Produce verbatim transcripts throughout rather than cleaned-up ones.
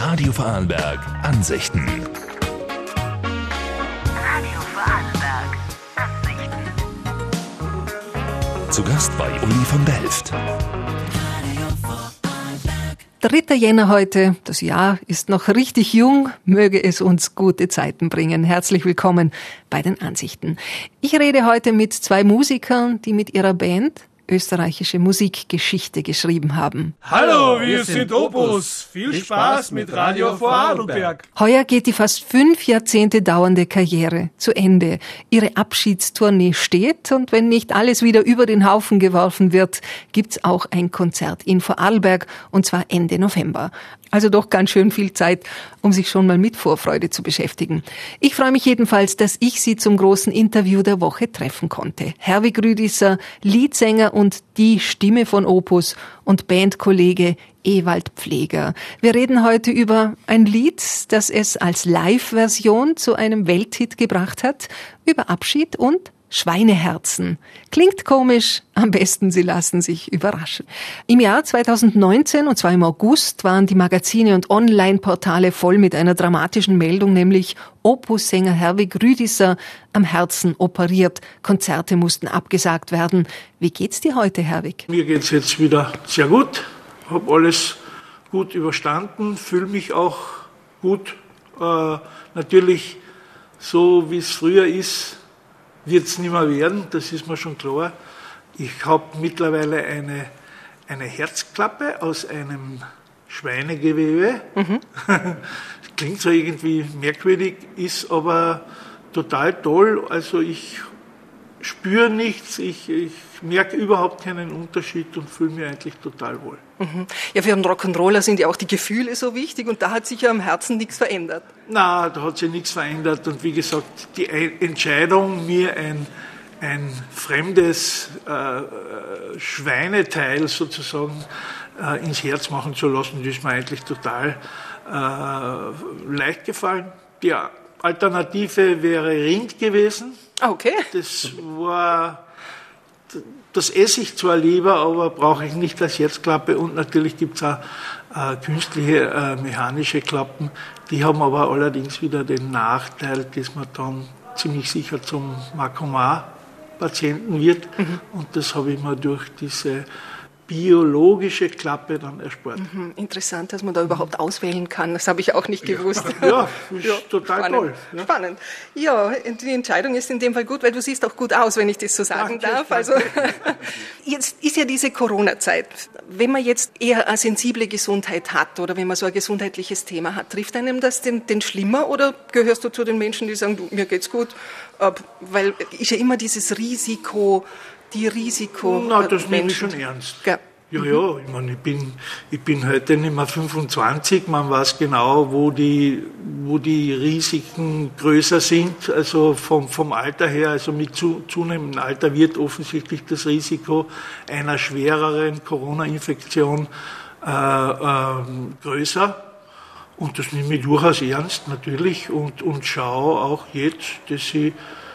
Radio Vorarlberg Ansichten. Radio Vorarlberg Ansichten. Zu Gast bei Uli von Delft. dritter Jänner heute. Das Jahr ist noch richtig jung. Möge es uns gute Zeiten bringen. Herzlich willkommen bei den Ansichten. Ich rede heute mit zwei Musikern, die mit ihrer Band österreichische Musikgeschichte geschrieben haben. Hallo, wir sind Opus. Viel Spaß mit Radio Vorarlberg. Heuer geht die fast fünf Jahrzehnte dauernde Karriere zu Ende. Ihre Abschiedstournee steht und wenn nicht alles wieder über den Haufen geworfen wird, gibt's auch ein Konzert in Vorarlberg und zwar Ende November. Also doch ganz schön viel Zeit, um sich schon mal mit Vorfreude zu beschäftigen. Ich freue mich jedenfalls, dass ich Sie zum großen Interview der Woche treffen konnte. Herwig Rüdisser, Leadsänger und die Stimme von Opus und Bandkollege Ewald Pfleger. Wir reden heute über ein Lied, das es als Live-Version zu einem Welthit gebracht hat, über Abschied und Schweineherzen. Klingt komisch, am besten Sie lassen sich überraschen. Im Jahr zweitausendneunzehn, und zwar im August, waren die Magazine und Online-Portale voll mit einer dramatischen Meldung, nämlich Opus-Sänger Herwig Rüdisser am Herzen operiert. Konzerte mussten abgesagt werden. Wie geht's dir heute, Herwig? Mir geht's jetzt wieder sehr gut. Hab alles gut überstanden, fühle mich auch gut. Äh, natürlich, so wie es früher ist, wird es nicht mehr werden, das ist mir schon klar. Ich habe mittlerweile eine, eine Herzklappe aus einem Schweinegewebe. Mhm. Klingt so irgendwie merkwürdig, ist aber total toll. Also ich spüre nichts, ich, ich merke überhaupt keinen Unterschied und fühle mich eigentlich total wohl. Mhm. Ja, für einen Rock'n'Roller sind ja auch die Gefühle so wichtig und da hat sich ja am Herzen nichts verändert. Na, da hat sich nichts verändert und wie gesagt, die Entscheidung, mir ein, ein fremdes äh, Schweineteil sozusagen äh, ins Herz machen zu lassen, die ist mir eigentlich total äh, leicht gefallen. Die Alternative wäre Rind gewesen. Okay. Das war, das esse ich zwar lieber, aber brauche ich nicht als Herzklappe und natürlich gibt es auch äh, künstliche äh, mechanische Klappen, die haben aber allerdings wieder den Nachteil, dass man dann ziemlich sicher zum Makomar-Patienten wird mhm. und das habe ich mir durch diese biologische Klappe dann erspart. Mhm, interessant, dass man da überhaupt auswählen kann. Das habe ich auch nicht gewusst. Ja, ist ja, total spannend. toll. Ja. Spannend. Ja, die Entscheidung ist in dem Fall gut, weil du siehst auch gut aus, wenn ich das so sagen danke, darf. Also jetzt ist ja diese Corona-Zeit. Wenn man jetzt eher eine sensible Gesundheit hat oder wenn man so ein gesundheitliches Thema hat, trifft einem das denn, denn schlimmer oder gehörst du zu den Menschen, die sagen, du, mir geht's gut? Weil ist ja immer dieses Risiko, die Risiko. Na, das nehme ich schon ernst. Ja, ja, ja ich meine, ich bin, ich bin heute nicht mehr fünfundzwanzig, man weiß genau, wo die, wo die Risiken größer sind, also vom, vom Alter her, also mit zu, zunehmendem Alter wird offensichtlich das Risiko einer schwereren Corona-Infektion äh, äh, größer. Und das nehme ich durchaus ernst, natürlich, und, und schaue auch jetzt, dass ich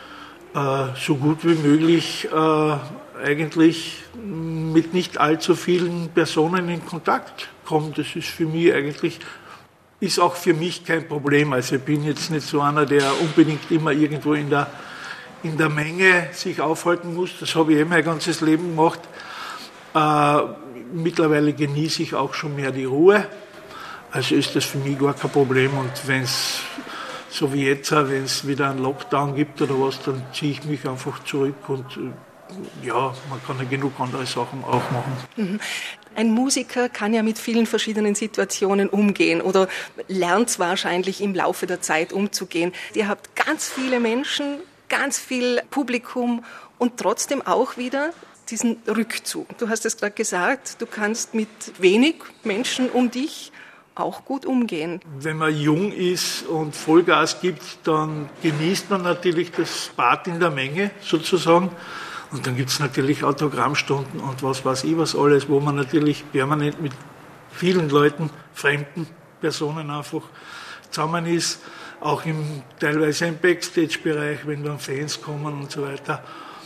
so gut wie möglich äh, eigentlich mit nicht allzu vielen Personen in Kontakt komme. Das ist für mich eigentlich, ist auch für mich kein Problem. Also ich bin jetzt nicht so einer, der unbedingt immer irgendwo in der, in der Menge sich aufhalten muss. Das habe ich eh mein ganzes Leben gemacht. Äh, mittlerweile genieße ich auch schon mehr die Ruhe. Also ist das für mich gar kein Problem. Und wenn es so wie jetzt, wenn es wieder einen Lockdown gibt oder was, dann ziehe ich mich einfach zurück und ja, man kann ja genug andere Sachen auch machen. Ein Musiker kann ja mit vielen verschiedenen Situationen umgehen oder lernt wahrscheinlich im Laufe der Zeit umzugehen. Ihr habt ganz viele Menschen, ganz viel Publikum und trotzdem auch wieder diesen Rückzug. Du hast es gerade gesagt, du kannst mit wenig Menschen um dich auch gut umgehen. Wenn man jung ist und Vollgas gibt, dann genießt man natürlich das Bad in der Menge sozusagen. Und dann gibt es natürlich Autogrammstunden und was weiß ich was alles, wo man natürlich permanent mit vielen Leuten, fremden Personen einfach zusammen ist. Auch im, teilweise im Backstage-Bereich, wenn dann Fans kommen und so weiter.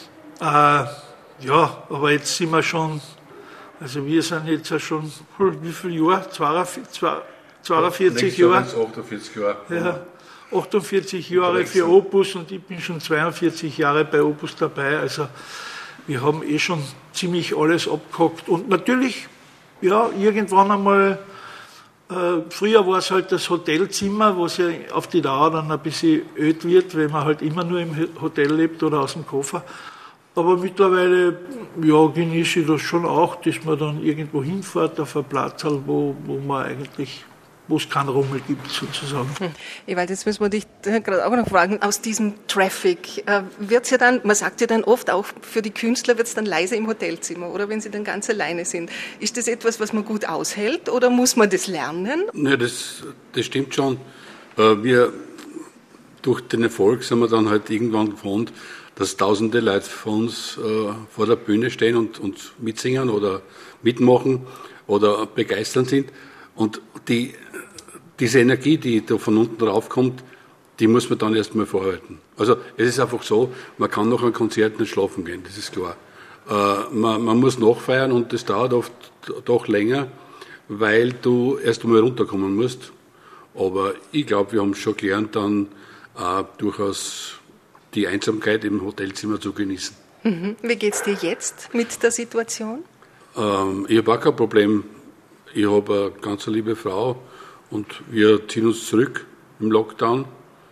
Äh, ja, aber jetzt sind wir schon, also wir sind jetzt ja schon, wie viele Jahre? zweiundvierzig Jahre. achtundvierzig Jahre. Ja, achtundvierzig Jahre für Opus und ich bin schon zweiundvierzig Jahre bei Opus dabei. Also wir haben eh schon ziemlich alles abgehakt. Und natürlich, ja, irgendwann einmal, äh, früher war es halt das Hotelzimmer, was ja auf die Dauer dann ein bisschen öd wird, wenn man halt immer nur im Hotel lebt oder aus dem Koffer. Aber mittlerweile, ja, genieße ich das schon auch, dass man dann irgendwo hinfährt auf einen Platz, wo, wo man eigentlich, wo es keinen Rummel gibt, sozusagen. Hm. Ewald, jetzt müssen wir dich gerade auch noch fragen, aus diesem Traffic, äh, wird's ja dann, man sagt ja dann oft, auch für die Künstler wird es dann leise im Hotelzimmer, oder wenn sie dann ganz alleine sind. Ist das etwas, was man gut aushält, oder muss man das lernen? Ja, das, das stimmt schon. Äh, wir, durch den Erfolg sind wir dann halt irgendwann gewohnt, dass tausende Leute von uns äh, vor der Bühne stehen und, und mitsingen oder mitmachen oder begeistert sind. Und die, diese Energie, die da von unten raufkommt, die muss man dann erstmal verhalten. Also es ist einfach so, man kann nach einem Konzert nicht schlafen gehen, das ist klar. Äh, man, man muss nachfeiern und das dauert oft doch länger, weil du erst einmal runterkommen musst. Aber ich glaube, wir haben es schon gelernt, dann äh, durchaus die Einsamkeit im Hotelzimmer zu genießen. Mhm. Wie geht's dir jetzt mit der Situation? Ähm, ich habe auch kein Problem. Ich habe eine ganz liebe Frau und wir ziehen uns zurück im Lockdown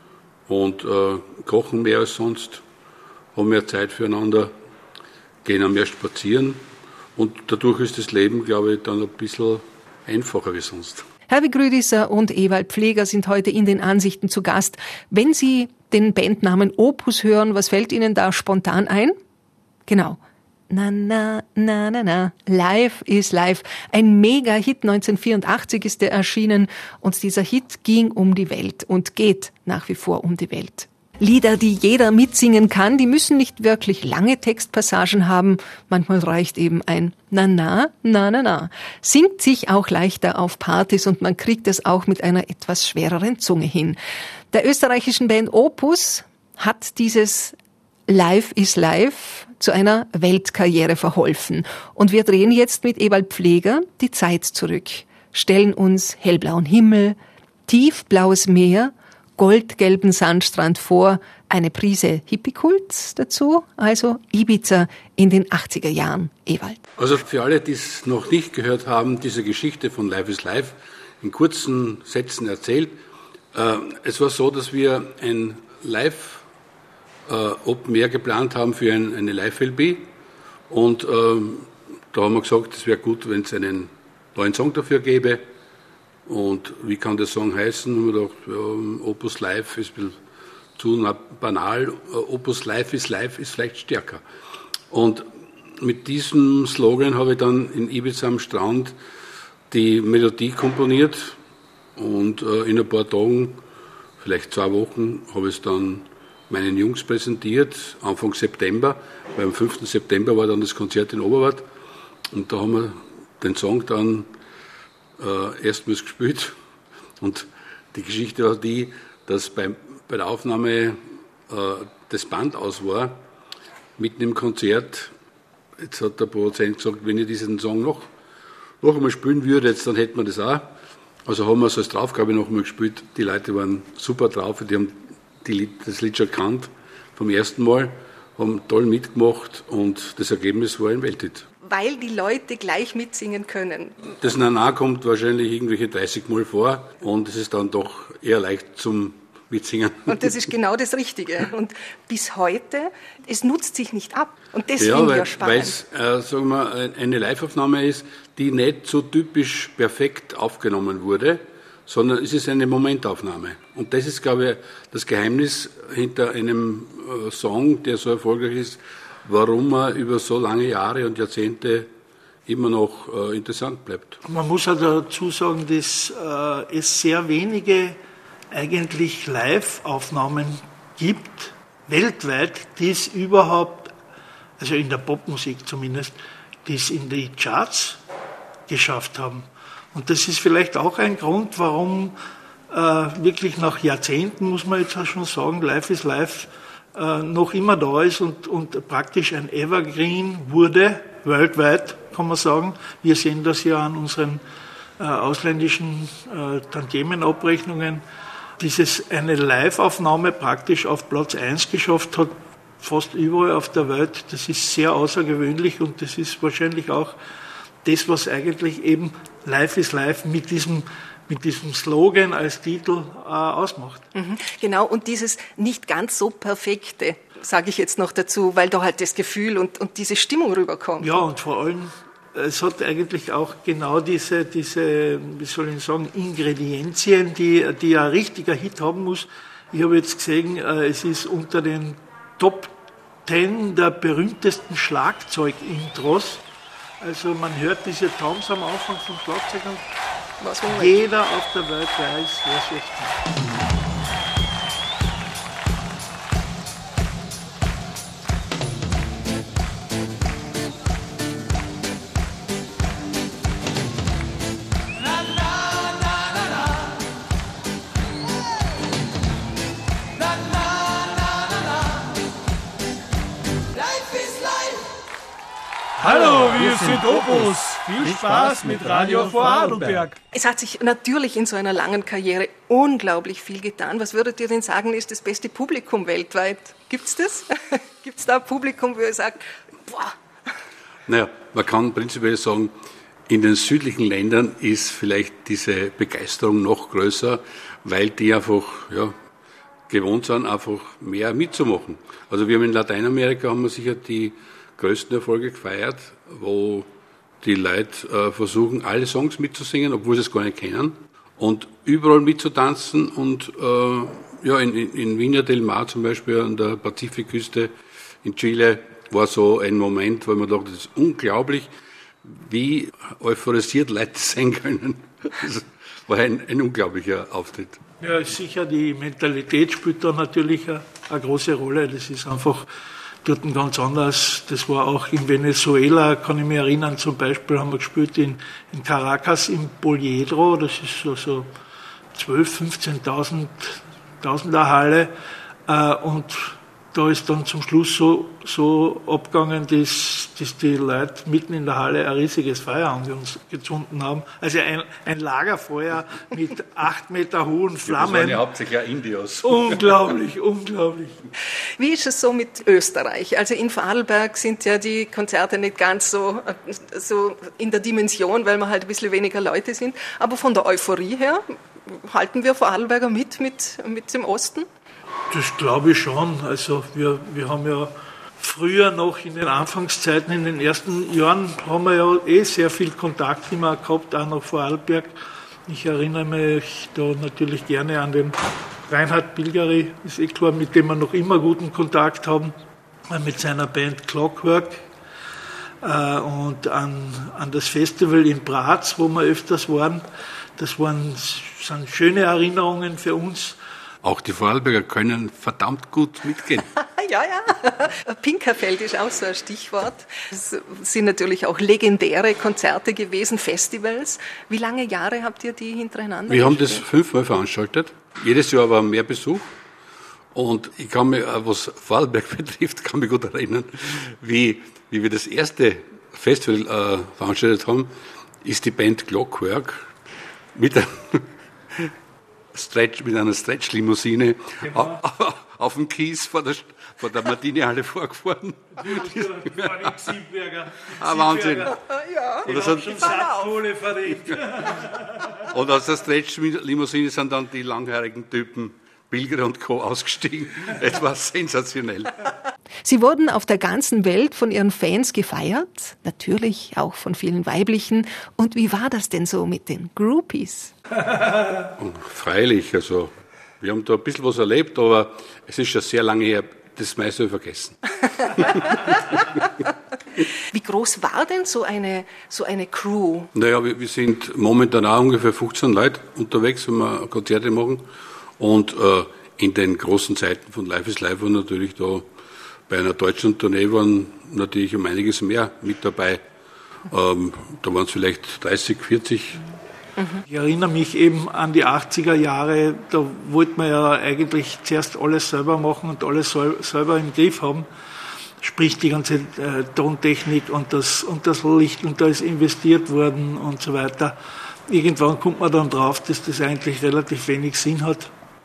und äh, kochen mehr als sonst, haben mehr Zeit füreinander, gehen auch mehr spazieren und dadurch ist das Leben, glaube ich, dann ein bisschen einfacher wie sonst. Herbie Grüdisser und Ewald Pfleger sind heute in den Ansichten zu Gast. Wenn Sie den Bandnamen Opus hören, was fällt Ihnen da spontan ein? Genau. Na, na, na, na, na. Live is Live. Ein Mega-Hit neunzehnhundertvierundachtzig ist der erschienen und dieser Hit ging um die Welt und geht nach wie vor um die Welt. Lieder, die jeder mitsingen kann, die müssen nicht wirklich lange Textpassagen haben. Manchmal reicht eben ein Na, na, na, na, na. Singt sich auch leichter auf Partys und man kriegt es auch mit einer etwas schwereren Zunge hin. Der österreichischen Band Opus hat dieses Live is Live zu einer Weltkarriere verholfen. Und wir drehen jetzt mit Ewald Pfleger die Zeit zurück, stellen uns hellblauen Himmel, tiefblaues Meer, goldgelben Sandstrand vor, eine Prise Hippie-Kult dazu, also Ibiza in den achtziger Jahren. Ewald. Also für alle, die es noch nicht gehört haben, diese Geschichte von Live is Live in kurzen Sätzen erzählt. Äh, es war so, dass wir ein Live Äh, Open Air geplant haben für ein, eine Live-L P und ähm, da haben wir gesagt, es wäre gut, wenn es einen neuen Song dafür gäbe und wie kann der Song heißen? Und wir gedacht, ja, Opus Live ist ein bisschen zu banal, Opus Live is Live ist vielleicht stärker. Und mit diesem Slogan habe ich dann in Ibiza am Strand die Melodie komponiert und äh, in ein paar Tagen, vielleicht zwei Wochen, habe ich es dann meinen Jungs präsentiert, Anfang September, weil am fünften September war dann das Konzert in Oberwart und da haben wir den Song dann äh, erstmals gespielt und die Geschichte war die, dass bei, bei der Aufnahme äh, das Band aus war, mitten im Konzert, jetzt hat der Produzent gesagt, wenn ich diesen Song noch, noch einmal spielen würde, jetzt, dann hätten wir das auch. Also haben wir es als Draufgabe noch einmal gespielt, die Leute waren super drauf, die haben Die, das Lied schon kannt vom ersten Mal, haben toll mitgemacht und das Ergebnis war ein Welthit. Weil die Leute gleich mitsingen können. Das Na-Na kommt wahrscheinlich irgendwelche dreißig Mal vor und es ist dann doch eher leicht zum Mitsingen. Und das ist genau das Richtige. Und bis heute, es nutzt sich nicht ab. Und das ja, finde ich weil, ja spannend. Weil es äh, sagen wir, eine Live-Aufnahme ist, die nicht so typisch perfekt aufgenommen wurde, sondern es ist eine Momentaufnahme. Und das ist, glaube ich, das Geheimnis hinter einem äh, Song, der so erfolgreich ist, warum er über so lange Jahre und Jahrzehnte immer noch äh, interessant bleibt. Man muss auch dazu sagen, dass äh, es sehr wenige eigentlich Live-Aufnahmen gibt, weltweit, die es überhaupt, also in der Popmusik zumindest, die es in die Charts geschafft haben. Und das ist vielleicht auch ein Grund, warum äh, wirklich nach Jahrzehnten, muss man jetzt auch schon sagen, Live is Live äh, noch immer da ist und, und praktisch ein Evergreen wurde, weltweit kann man sagen. Wir sehen das ja an unseren äh, ausländischen äh, Tantiemenabrechnungen, dieses eine Live-Aufnahme praktisch auf Platz eins geschafft hat, fast überall auf der Welt. Das ist sehr außergewöhnlich und das ist wahrscheinlich auch das, was eigentlich eben Live is Live mit diesem, mit diesem Slogan als Titel äh, ausmacht. Mhm, genau, und dieses nicht ganz so perfekte, sage ich jetzt noch dazu, weil da halt das Gefühl und, und diese Stimmung rüberkommt. Ja, und vor allem, es hat eigentlich auch genau diese, diese, wie soll ich sagen, Ingredienzien, die, die ein richtiger Hit haben muss. Ich habe jetzt gesehen, es ist unter den Top Ten der berühmtesten Schlagzeug-Intros. Also man hört diese Toms am Anfang vom Schlagzeug und Was jeder auf der Welt weiß, was jetzt ist. Hallo, wir sind Opus. Viel Spaß mit Radio Vorarlberg. Es hat sich natürlich in so einer langen Karriere unglaublich viel getan. Was würdet ihr denn sagen, ist das beste Publikum weltweit? Gibt's das? Gibt's da ein Publikum, wo ihr sagt, boah? Naja, man kann prinzipiell sagen, in den südlichen Ländern ist vielleicht diese Begeisterung noch größer, weil die einfach, ja, gewohnt sind, einfach mehr mitzumachen. Also wir haben in Lateinamerika haben wir sicher die größten Erfolge gefeiert, wo die Leute äh, versuchen, alle Songs mitzusingen, obwohl sie es gar nicht kennen, und überall mitzutanzen. Und äh, ja, in, in Viña del Mar zum Beispiel, an der Pazifikküste in Chile, war so ein Moment, wo man dachte, das ist unglaublich, wie euphorisiert Leute sein können. Das war ein, ein unglaublicher Auftritt. Ja, sicher, die Mentalität spielt da natürlich eine, eine große Rolle. Das ist einfach dort ganz anders. Das war auch in Venezuela, kann ich mich erinnern, zum Beispiel haben wir gespielt in, in Caracas im Poliedro, das ist so, so zwölftausend, fünfzehntausend Tausender Halle, äh, und da ist dann zum Schluss so, so abgegangen, dass, dass die Leute mitten in der Halle ein riesiges Feuer angezündet haben. Also ein, ein Lagerfeuer mit acht Meter hohen Flammen. Das waren ja hauptsächlich auch Indios. Unglaublich, unglaublich. Wie ist es so mit Österreich? Also in Vorarlberg sind ja die Konzerte nicht ganz so, so in der Dimension, weil wir halt ein bisschen weniger Leute sind. Aber von der Euphorie her halten wir Vorarlberger mit, mit, mit dem Osten? Das glaube ich schon. Also wir, wir haben ja früher noch in den Anfangszeiten, in den ersten Jahren, haben wir ja eh sehr viel Kontakt immer gehabt, auch nach Vorarlberg. Ich erinnere mich da natürlich gerne an den Reinhard Pilgeri, ist eh klar, mit dem wir noch immer guten Kontakt haben, mit seiner Band Clockwork. Und an, an das Festival in Graz, wo wir öfters waren. Das waren, sind schöne Erinnerungen für uns. Auch die Vorarlberger können verdammt gut mitgehen. Ja, ja. Pinkerfeld ist auch so ein Stichwort. Es sind natürlich auch legendäre Konzerte gewesen, Festivals. Wie lange Jahre habt ihr die hintereinander Wir gespielt? haben das fünfmal veranstaltet. Jedes Jahr war mehr Besuch. Und ich kann mich, was Vorarlberg betrifft, kann mich gut erinnern, wie, wie wir das erste Festival äh, veranstaltet haben, ist die Band Clockwork mit einem Stretch, mit einer Stretch-Limousine genau. auf, auf dem Kies vor der, vor der Martini-Halle vorgefahren. Ah, Wahnsinn. Ja, und, das hat, schon Sackkohle verdient. Und aus der Stretch-Limousine sind dann die langhaarigen Typen Pilger und Co. ausgestiegen. Es war sensationell. Sie wurden auf der ganzen Welt von ihren Fans gefeiert, natürlich auch von vielen weiblichen. Und wie war das denn so mit den Groupies? Freilich, also wir haben da ein bisschen was erlebt, aber es ist schon sehr lange her, das meiste vergessen. Wie groß war denn so eine, so eine Crew? Naja, wir, wir sind momentan auch ungefähr fünfzehn Leute unterwegs, wenn wir Konzerte machen. Und äh, in den großen Zeiten von Live is Live waren natürlich da bei einer deutschen Tournee waren natürlich um einiges mehr mit dabei. Ähm, da waren es vielleicht dreißig, vierzig. Ich erinnere mich eben an die achtziger Jahre, da wollte man ja eigentlich zuerst alles selber machen und alles selber im Griff haben. Sprich die ganze äh, Tontechnik und das, und das Licht, und da ist investiert worden und so weiter. irgendwann kommt man dann drauf, dass das eigentlich relativ wenig Sinn hat.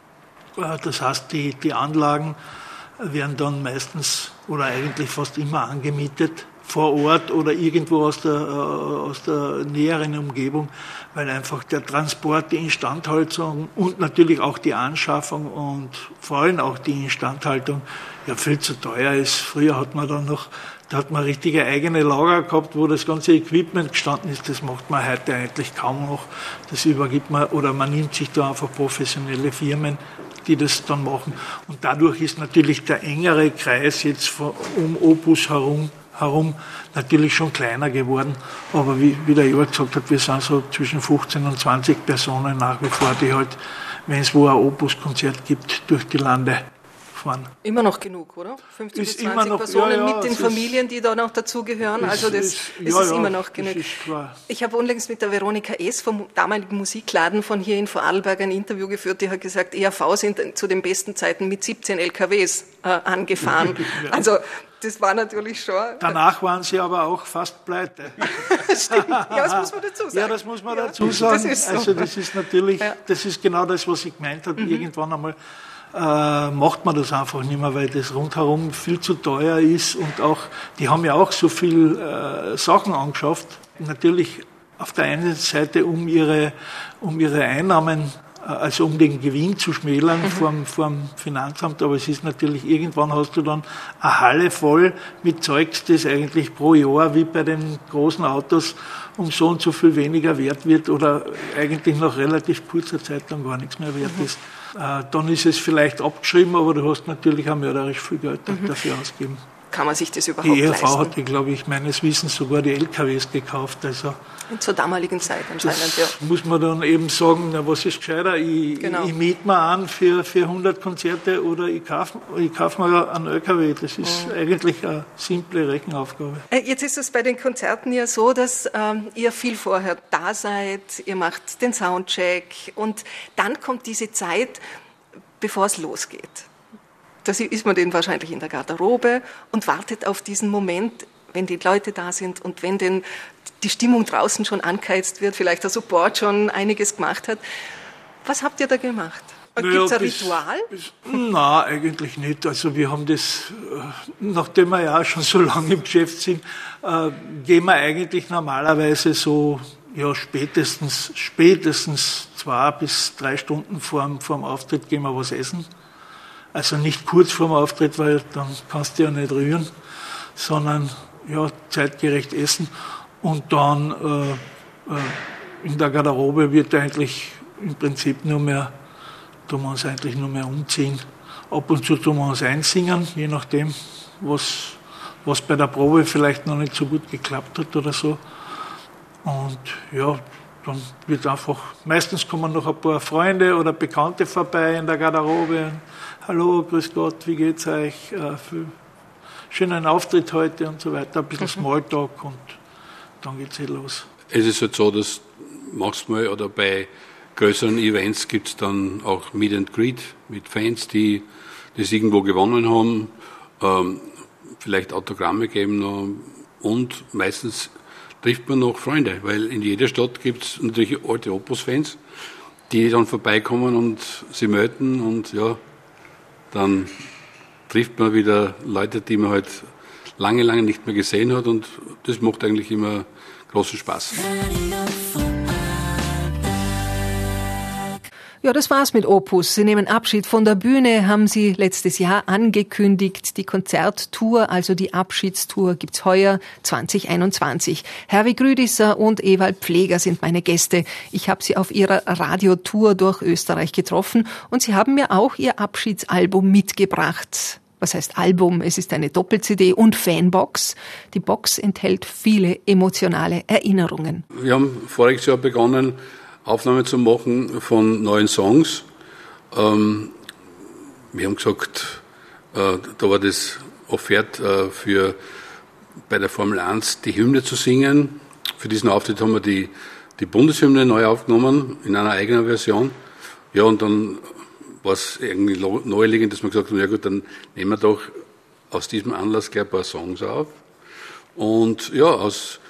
Das heißt, die, die Anlagen werden dann meistens oder eigentlich fast immer angemietet vor Ort oder irgendwo aus der, aus der näheren Umgebung, weil einfach der Transport, die Instandhaltung und natürlich auch die Anschaffung und vor allem auch die Instandhaltung ja viel zu teuer ist. Früher hat man dann noch, da hat man richtige eigene Lager gehabt, wo das ganze Equipment gestanden ist. Das macht man heute eigentlich kaum noch. Das übergibt man oder man nimmt sich da einfach professionelle Firmen, die das dann machen. Und dadurch ist natürlich der engere Kreis jetzt um Opus herum herum natürlich schon kleiner geworden. Aber wie, wie der Jörg gesagt hat, wir sind so zwischen fünfzehn und zwanzig Personen nach wie vor, die halt, wenn es wo ein Opus-Konzert gibt, durch die Lande fahren. Immer noch genug, oder? fünfzig bis Ist immer zwanzig noch, Personen ja, ja, mit den es Familien, die da noch dazugehören. ist- Also das, ist- es ja, ist ja, immer noch das genug. ist klar. Ich habe unlängst mit der Veronika S. vom damaligen Musikladen von hier in Vorarlberg ein Interview geführt, die hat gesagt, E R V sind zu den besten Zeiten mit siebzehn L K Ws äh, angefahren. Ja. Also das war natürlich schon... Danach waren sie aber auch fast pleite. Stimmt. Ja, das muss man dazu sagen. Ja, das muss man Ja, dazu sagen. Das ist so. Also das ist natürlich, Ja. das ist genau das, was ich gemeint habe. Irgendwann einmal äh, macht man das einfach nicht mehr, weil das rundherum viel zu teuer ist und auch, die haben ja auch so viel äh, Sachen angeschafft. Natürlich auf der einen Seite, um ihre, um ihre Einnahmen, äh, also um den Gewinn zu schmälern Mhm. vom, vom Finanzamt, aber es ist natürlich, irgendwann hast du dann eine Halle voll mit Zeugs, das eigentlich pro Jahr, wie bei den großen Autos, um so und so viel weniger wert wird oder eigentlich nach relativ kurzer Zeit dann gar nichts mehr wert ist. Äh, dann ist es vielleicht abgeschrieben, aber du hast natürlich auch mörderisch viel Geld dafür ausgegeben. Kann man sich das überhaupt Die E R V leisten? hatte, glaube ich, meines Wissens sogar die L K Ws gekauft. Also Zur damaligen Zeit anscheinend, ja. das muss man dann eben sagen, na, was ist gescheiter? Ich, Genau. ich miete mir an für, für hundert Konzerte oder ich kaufe ich kauf mir einen L K W. Das ist eigentlich eine simple Rechenaufgabe. Äh, Jetzt ist es bei den Konzerten ja so, dass ähm, ihr viel vorher da seid, ihr macht den Soundcheck und dann kommt diese Zeit, bevor es losgeht. Da ist man dann wahrscheinlich in der Garderobe und wartet auf diesen Moment, wenn die Leute da sind und wenn denn die Stimmung draußen schon angeheizt wird, vielleicht der Support schon einiges gemacht hat. Was habt ihr da gemacht? Gibt es ein bis- Ritual? Bis, nein, eigentlich nicht. Also wir haben das, äh, nachdem wir ja auch schon so lange im Geschäft sind, äh, gehen wir eigentlich normalerweise so ja, spätestens, spätestens zwei bis drei Stunden vorm, vorm Auftritt gehen wir was essen. Also nicht kurz vorm Auftritt, weil dann kannst du ja nicht rühren, sondern ja, zeitgerecht essen. Und dann äh, äh, in der Garderobe wird eigentlich im Prinzip nur mehr, tun wir uns eigentlich nur mehr umziehen. Ab und zu tun wir uns einsingen, je nachdem, was, was bei der Probe vielleicht noch nicht so gut geklappt hat oder so. Und ja, dann wird einfach, meistens kommen noch ein paar Freunde oder Bekannte vorbei in der Garderobe. Hallo, grüß Gott, wie geht's euch? Äh, viel, schönen Auftritt heute und so weiter, ein bisschen Smalltalk und dann geht's eh los. Es ist halt so, dass manchmal oder bei größeren Events gibt es dann auch Meet and Greet mit Fans, die das irgendwo gewonnen haben, ähm, vielleicht Autogramme geben noch und meistens trifft man noch Freunde, weil in jeder Stadt gibt es natürlich alte Opus-Fans, die dann vorbeikommen und sie melden und ja, dann trifft man wieder Leute, die man halt lange, lange nicht mehr gesehen hat und das macht eigentlich immer großen Spaß. Ja, das war's mit Opus. Sie nehmen Abschied von der Bühne, haben Sie letztes Jahr angekündigt. Die Konzerttour, also die Abschiedstour, gibt's heuer zwanzig einundzwanzig. Herwig Rüdisser und Ewald Pfleger sind meine Gäste. Ich habe sie auf ihrer Radiotour durch Österreich getroffen und sie haben mir auch ihr Abschiedsalbum mitgebracht. Was heißt Album? Es ist eine Doppel-C D und Fanbox. Die Box enthält viele emotionale Erinnerungen. Wir haben voriges Jahr begonnen, Aufnahmen zu machen von neuen Songs. Ähm, wir haben gesagt, äh, da war das Offert äh, für bei der Formel eins die Hymne zu singen. Für diesen Auftritt haben wir die, die Bundeshymne neu aufgenommen, in einer eigenen Version. Ja, und dann war es irgendwie naheliegend, dass wir gesagt haben, ja gut, dann nehmen wir doch aus diesem Anlass gleich ein paar Songs auf. Und ja, aus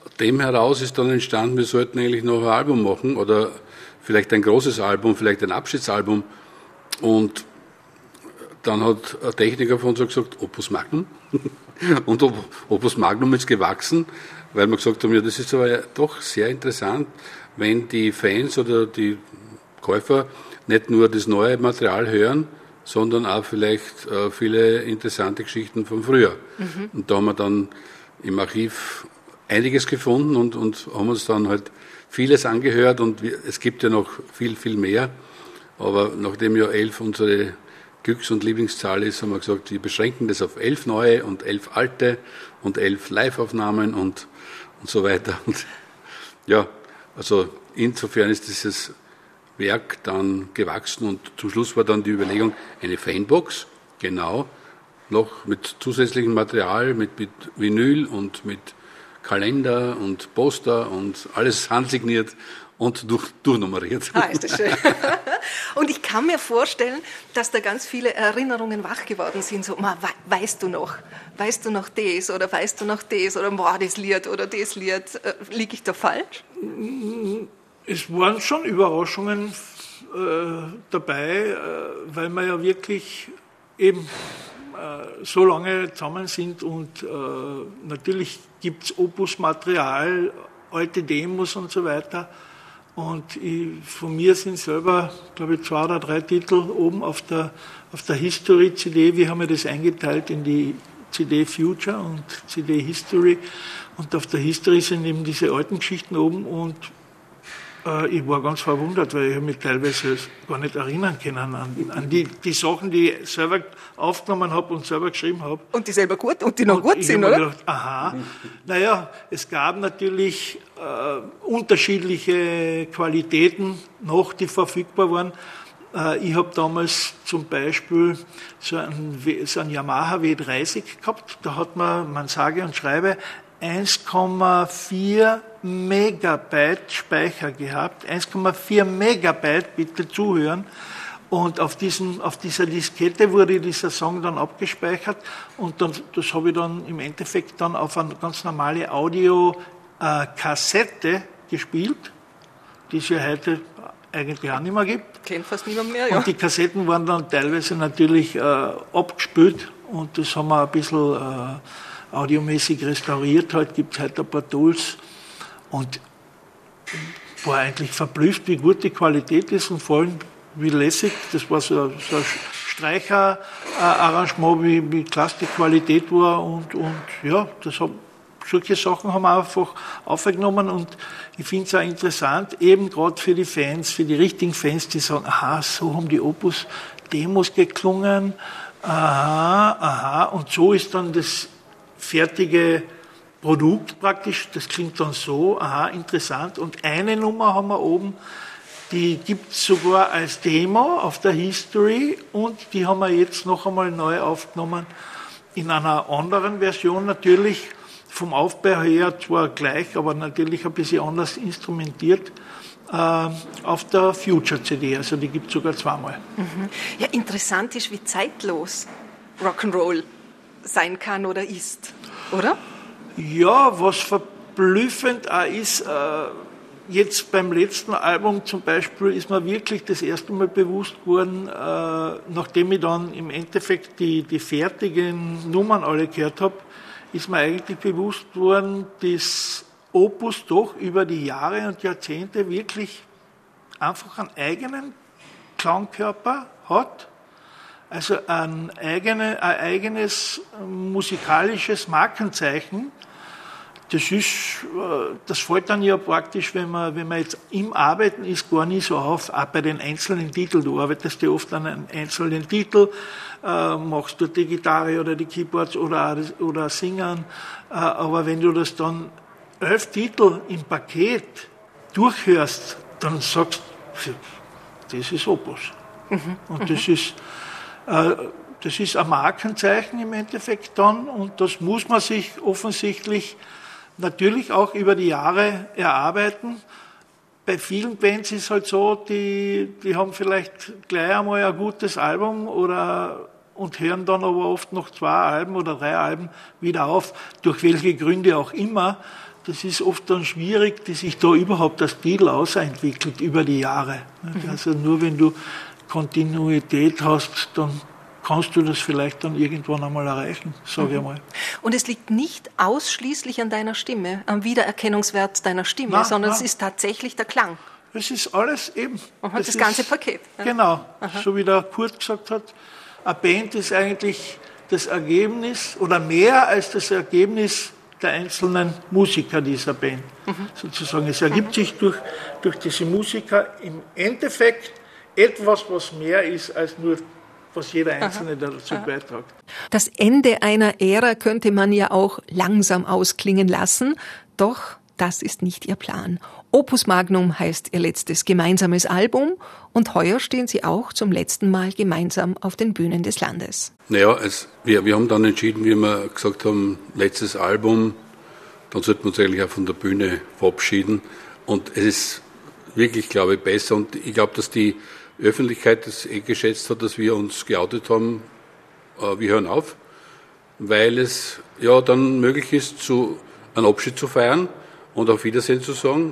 dem heraus ist dann entstanden, wir sollten eigentlich noch ein Album machen oder vielleicht ein großes Album, vielleicht ein Abschiedsalbum. Und dann hat ein Techniker von uns gesagt, Opus Magnum. Und Opus Magnum ist gewachsen, weil wir gesagt haben, ja, das ist aber doch sehr interessant, wenn die Fans oder die Käufer nicht nur das neue Material hören, sondern auch vielleicht äh, viele interessante Geschichten von früher. Mhm. Und da haben wir dann im Archiv einiges gefunden und, und haben uns dann halt vieles angehört und wir, es gibt ja noch viel, viel mehr. Aber nachdem ja elf unsere Glücks- und Lieblingszahl ist, haben wir gesagt, wir beschränken das auf elf neue und elf alte und elf Live-Aufnahmen und, und so weiter. Und ja, also insofern ist dieses Werk dann gewachsen und zum Schluss war dann die Überlegung, eine Fanbox, genau, noch mit zusätzlichem Material, mit, mit Vinyl und mit Kalender und Poster und alles handsigniert und durch, durchnummeriert. Ah, ist das schön. Und ich kann mir vorstellen, dass da ganz viele Erinnerungen wach geworden sind. So, ma, weißt du noch? Weißt du noch das? Oder weißt du noch das? Oder boah, das Lied oder das Lied. Äh, liege ich da falsch? Es waren schon Überraschungen äh, dabei, äh, weil wir ja wirklich eben äh, so lange zusammen sind und äh, natürlich gibt es Opus-Material, alte Demos und so weiter. Und ich, von mir sind selber, glaube ich, zwei oder drei Titel oben auf der, auf der History-C D. Wir haben ja das eingeteilt in die C D Future und C D History. Und auf der History sind eben diese alten Geschichten oben. Und äh, ich war ganz verwundert, weil ich mich teilweise gar nicht erinnern können an, an die, die Sachen, die ich selber aufgenommen habe und selber geschrieben habe. Und die selber gut und die noch und gut sind, oder? Gedacht, aha. Naja, es gab natürlich äh, unterschiedliche Qualitäten noch, die verfügbar waren. Äh, ich habe damals zum Beispiel so einen, so einen Yamaha W dreißig gehabt. Da hat man, man sage und schreibe, eins Komma vier Megabyte Speicher gehabt. eins Komma vier Megabyte, bitte zuhören. Und auf, diesen, auf dieser Diskette wurde dieser Song dann abgespeichert und dann, das habe ich dann im Endeffekt dann auf eine ganz normale Audio-Kassette äh, gespielt, die es ja heute eigentlich auch nicht mehr gibt. Kennt fast niemand mehr, ja. Und die Kassetten waren dann teilweise natürlich äh, abgespült und das haben wir ein bisschen äh, audiomäßig restauriert. Heute gibt es heute ein paar Tools und war eigentlich verblüfft, wie gut die Qualität ist und vor allem wie lässig. Das war so, so ein Streicher-Arrangement, wie, wie klasse die Qualität war und, und ja, das hab, solche Sachen haben wir einfach aufgenommen und ich finde es auch interessant, eben gerade für die Fans, für die richtigen Fans, die sagen, aha, so haben die Opus-Demos geklungen, aha, aha, und so ist dann das fertige Produkt praktisch, das klingt dann so, aha, interessant. Und eine Nummer haben wir oben, die gibt es sogar als Demo auf der History und die haben wir jetzt noch einmal neu aufgenommen in einer anderen Version natürlich, vom Aufbau her zwar gleich, aber natürlich ein bisschen anders instrumentiert, äh, auf der Future C D, also die gibt es sogar zweimal. Mhm. Ja, interessant ist, wie zeitlos Rock'n'Roll sein kann oder ist, oder? Ja, was verblüffend auch ist, äh, jetzt beim letzten Album zum Beispiel ist mir wirklich das erste Mal bewusst geworden, äh, nachdem ich dann im Endeffekt die, die fertigen Nummern alle gehört habe, ist mir eigentlich bewusst worden, dass Opus doch über die Jahre und Jahrzehnte wirklich einfach einen eigenen Klangkörper hat. Also ein, eigene, ein eigenes musikalisches Markenzeichen. Das ist, das fällt dann ja praktisch, wenn man, wenn man jetzt im Arbeiten ist, gar nicht so auf, auch bei den einzelnen Titeln. Du arbeitest ja oft an einem einzelnen Titel, äh, machst du die Gitarre oder die Keyboards oder, oder Singern, äh, aber wenn du das dann elf Titel im Paket durchhörst, dann sagst du, das ist Opus. Mhm. Und das ist, äh, das ist ein Markenzeichen im Endeffekt dann und das muss man sich offensichtlich natürlich auch über die Jahre erarbeiten. Bei vielen Bands ist es halt so, die, die haben vielleicht gleich einmal ein gutes Album oder, und hören dann aber oft noch zwei Alben oder drei Alben wieder auf, durch welche Gründe auch immer. das ist oft dann schwierig, dass sich da überhaupt der Stil ausentwickelt über die Jahre. Mhm. Also nur wenn du Kontinuität hast, dann kannst du das vielleicht dann irgendwann einmal erreichen, sage ich mal. Und es liegt nicht ausschließlich an deiner Stimme, am Wiedererkennungswert deiner Stimme, Nein, sondern nein. es ist tatsächlich der Klang. Es ist alles eben. Aha, das ist, ganze Paket. Ja. Genau, Aha. so wie der Kurt gesagt hat, eine Band ist eigentlich das Ergebnis oder mehr als das Ergebnis der einzelnen Musiker dieser Band. Mhm. Sozusagen. Es ergibt mhm. sich durch, durch diese Musiker im Endeffekt etwas, was mehr ist als nur was jeder Einzelne Aha. dazu Aha. beiträgt. Das Ende einer Ära könnte man ja auch langsam ausklingen lassen, doch das ist nicht ihr Plan. Opus Magnum heißt ihr letztes gemeinsames Album und heuer stehen sie auch zum letzten Mal gemeinsam auf den Bühnen des Landes. Naja, es, wir, wir haben dann entschieden, wie wir gesagt haben, letztes Album, dann sollten wir uns eigentlich auch von der Bühne verabschieden. Und es ist wirklich, glaube ich, besser. Und ich glaube, dass die Öffentlichkeit das eh geschätzt hat, dass wir uns geoutet haben, äh, wir hören auf, weil es ja dann möglich ist, zu, einen Abschied zu feiern und auf Wiedersehen zu sagen.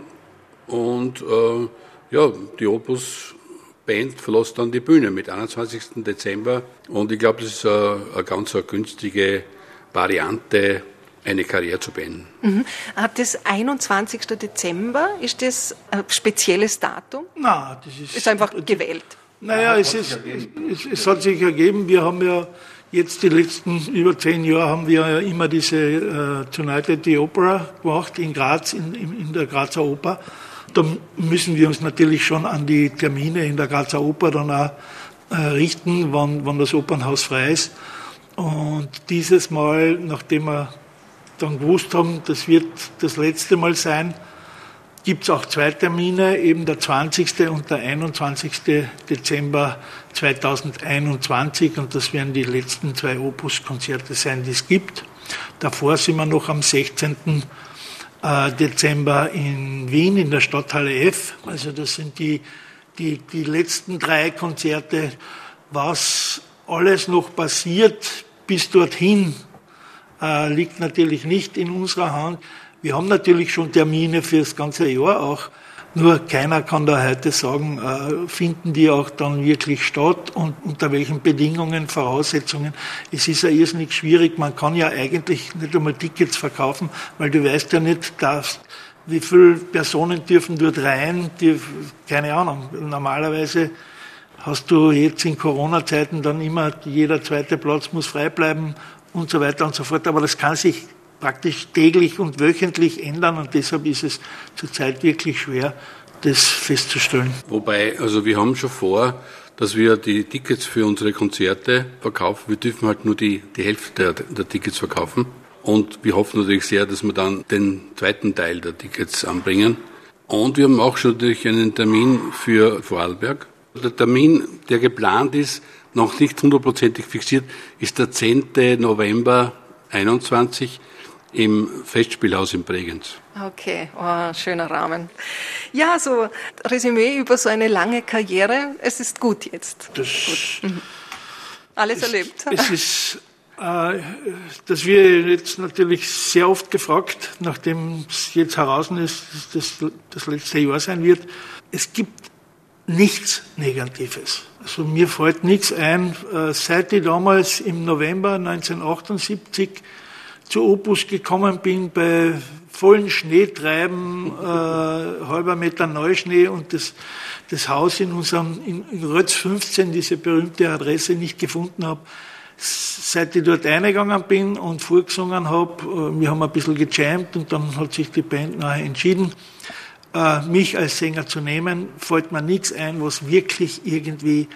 Und äh, ja, die Opus-Band verlässt dann die Bühne mit einundzwanzigsten Dezember. Und ich glaube, das ist eine, eine ganz eine günstige Variante, eine Karriere zu beenden. Mhm. Hat das einundzwanzigsten Dezember, ist das ein spezielles Datum? Nein, das ist... Ist einfach gewählt? Naja, es, ist, es, es hat sich ergeben, wir haben ja jetzt die letzten über zehn Jahre haben wir ja immer diese äh, Tonight at the Opera gemacht in Graz, in, in, in der Grazer Oper. Da müssen wir uns natürlich schon an die Termine in der Grazer Oper dann auch äh, richten, wann, wann das Opernhaus frei ist. Und dieses Mal, nachdem wir dann gewusst haben, das wird das letzte Mal sein, gibt es auch zwei Termine, eben der zwanzigsten und der einundzwanzigsten Dezember zweitausendeinundzwanzig. Und das werden die letzten zwei Opus-Konzerte sein, die es gibt. Davor sind wir noch am sechzehnten Dezember in Wien in der Stadthalle F. Also das sind die, die, die letzten drei Konzerte. Was alles noch passiert bis dorthin, äh, liegt natürlich nicht in unserer Hand. Wir haben natürlich schon Termine für das ganze Jahr auch. Nur keiner kann da heute sagen, äh, finden die auch dann wirklich statt und unter welchen Bedingungen, Voraussetzungen. Es ist ja irrsinnig schwierig. Man kann ja eigentlich nicht einmal Tickets verkaufen, weil du weißt ja nicht, darfst, wie viele Personen dürfen dort rein. Die, keine Ahnung. Normalerweise hast du jetzt in Corona-Zeiten dann immer, jeder zweite Platz muss frei bleiben und so weiter und so fort. Aber das kann sich praktisch täglich und wöchentlich ändern und deshalb ist es zurzeit wirklich schwer, das festzustellen. Wobei, also wir haben schon vor, dass wir die Tickets für unsere Konzerte verkaufen. Wir dürfen halt nur die, die Hälfte der, der Tickets verkaufen und wir hoffen natürlich sehr, dass wir dann den zweiten Teil der Tickets anbringen. Und wir haben auch schon natürlich einen Termin für Vorarlberg. Der Termin, der geplant ist, noch nicht hundertprozentig fixiert, ist der zehnten November einundzwanzig im Festspielhaus in Bregenz. Okay, oh, schöner Rahmen. Ja, so Resümee über so eine lange Karriere. Es ist gut jetzt. Das, gut. Mhm. Alles es, erlebt. Es ist, äh, das wird jetzt natürlich sehr oft gefragt, nachdem es jetzt heraus ist, dass das das letzte Jahr sein wird. Es gibt nichts Negatives. Also mir fällt nichts ein. Äh, seit ich damals im November neunzehnhundertachtundsiebzig zu Opus gekommen bin, bei vollen Schneetreiben, äh, halber Meter Neuschnee und das, das Haus in unserem, in, in Rötz fünfzehn, diese berühmte Adresse, nicht gefunden habe. Seit ich dort eingegangen bin und vorgesungen habe, äh, wir haben ein bisschen gejammt und dann hat sich die Band nachher entschieden, äh, mich als Sänger zu nehmen, fällt mir nichts ein, was wirklich irgendwie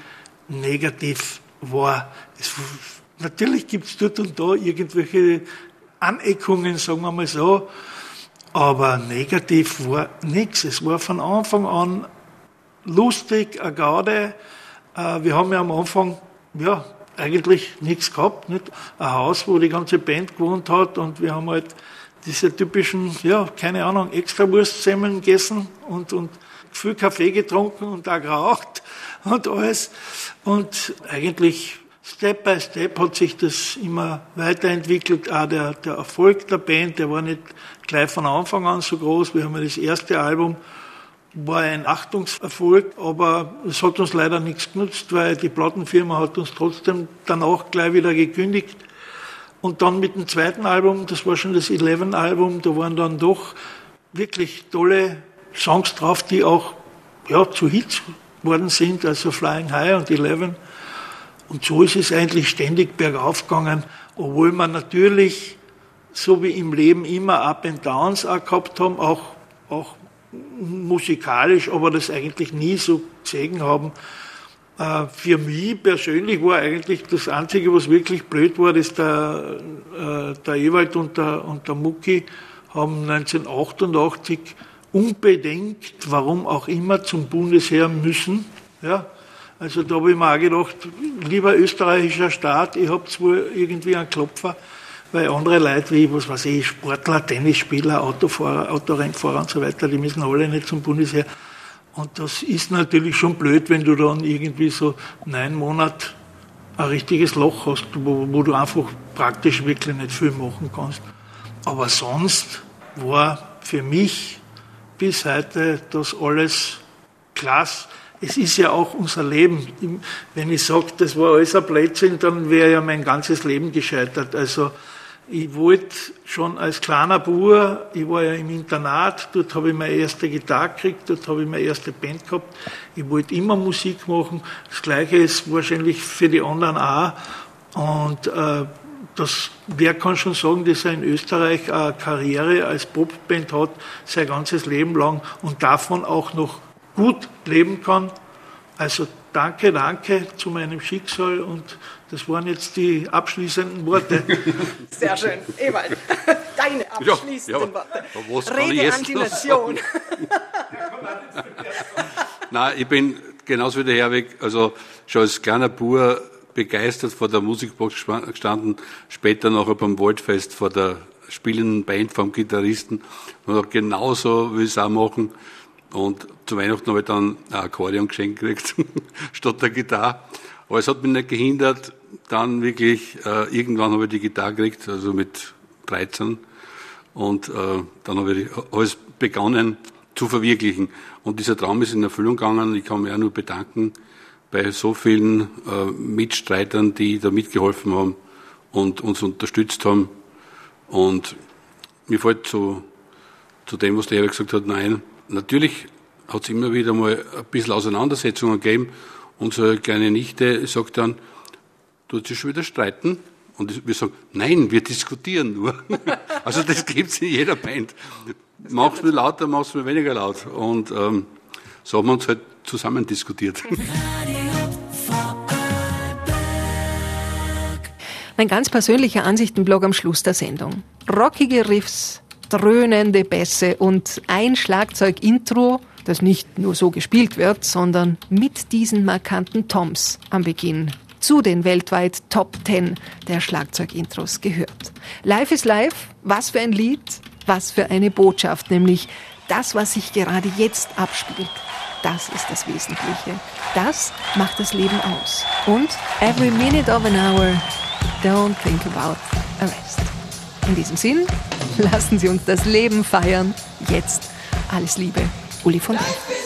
negativ war. Es, natürlich gibt es dort und da irgendwelche Aneckungen, sagen wir mal so, aber negativ war nichts. Es war von Anfang an lustig, eine Garde. Wir haben ja am Anfang ja eigentlich nichts gehabt, nicht? Ein Haus, wo die ganze Band gewohnt hat und wir haben halt diese typischen, ja, keine Ahnung, Extrawurstsemmeln gegessen und, und viel Kaffee getrunken und auch geraucht und alles. Und eigentlich Step by Step hat sich das immer weiterentwickelt. Auch der, der Erfolg der Band, der war nicht gleich von Anfang an so groß. Wir haben ja das erste Album, war ein Achtungserfolg, aber es hat uns leider nichts genutzt, weil die Plattenfirma hat uns trotzdem danach gleich wieder gekündigt. Und dann mit dem zweiten Album, das war schon das Eleven-Album, da waren dann doch wirklich tolle Songs drauf, die auch ja, zu Hits worden sind, also Flying High und Eleven. Und so ist es eigentlich ständig bergauf gegangen, obwohl man natürlich, so wie im Leben immer Up and Downs auch gehabt haben, auch, auch musikalisch, aber das eigentlich nie so gesehen haben. Äh, für mich persönlich war eigentlich das Einzige, was wirklich blöd war, dass der, äh, der Ewald und der, und der Mucki haben neunzehnhundertachtundachtzig unbedingt, warum auch immer, zum Bundesheer müssen. Ja? Also da habe ich mir auch gedacht, lieber österreichischer Staat, ich habe zwar irgendwie einen Klopfer, weil andere Leute wie, was weiß ich, Sportler, Tennisspieler, Autofahrer, Autorennfahrer und so weiter, die müssen alle nicht zum Bundesheer. Und das ist natürlich schon blöd, wenn du dann irgendwie so neun Monate ein richtiges Loch hast, wo, wo du einfach praktisch wirklich nicht viel machen kannst. Aber sonst war für mich bis heute das alles klasse. Es ist ja auch unser Leben. Wenn ich sage, das war alles ein Blödsinn, dann wäre ja mein ganzes Leben gescheitert. Also ich wollte schon als kleiner Bub, ich war ja im Internat, dort habe ich meine erste Gitarre gekriegt, dort habe ich meine erste Band gehabt. Ich wollte immer Musik machen. Das Gleiche ist wahrscheinlich für die anderen auch. Und äh, das, wer kann schon sagen, dass er in Österreich eine Karriere als Popband hat, sein ganzes Leben lang und davon auch noch gut leben kann. Also danke, danke zu meinem Schicksal und das waren jetzt die abschließenden Worte. Sehr schön. Ewald, deine abschließenden ja, Worte. Was Rede an die Nation. Nein, ich bin genauso wie der Herweg, also schon als kleiner Bub begeistert vor der Musikbox gestanden, später nachher beim Waldfest vor der spielenden Band vom Gitarristen und auch genauso will ich es auch machen. Und zu Weihnachten habe ich dann ein Akkordeon geschenkt gekriegt, statt der Gitarre. Aber es hat mich nicht gehindert, dann wirklich, äh, irgendwann habe ich die Gitarre gekriegt, also mit dreizehn. Und äh, dann habe ich alles begonnen zu verwirklichen. Und dieser Traum ist in Erfüllung gegangen. Ich kann mich auch nur bedanken bei so vielen äh, Mitstreitern, die da mitgeholfen haben und uns unterstützt haben. Und mir fällt zu, zu dem, was der Herr gesagt hat, nein, natürlich hat es immer wieder mal ein bisschen Auseinandersetzungen gegeben. Unsere kleine Nichte sagt dann, du willst schon wieder streiten? Und wir sagen, nein, wir diskutieren nur. Also das gibt es in jeder Band. Mach's mir lauter, mach's mir weniger laut. Und ähm, so haben wir uns halt zusammen diskutiert. Mein ganz persönlicher Ansichtenblog am Schluss der Sendung. Rockige Riffs, dröhnende Bässe und ein Schlagzeug-Intro, das nicht nur so gespielt wird, sondern mit diesen markanten Toms am Beginn zu den weltweit Top Ten der Schlagzeugintros gehört. Life is Life, was für ein Lied, was für eine Botschaft, nämlich das, was sich gerade jetzt abspielt. Das ist das Wesentliche. Das macht das Leben aus. Und every minute of an hour, don't think about a rest. In diesem Sinn, lassen Sie uns das Leben feiern. Jetzt alles Liebe, Uli von Leif.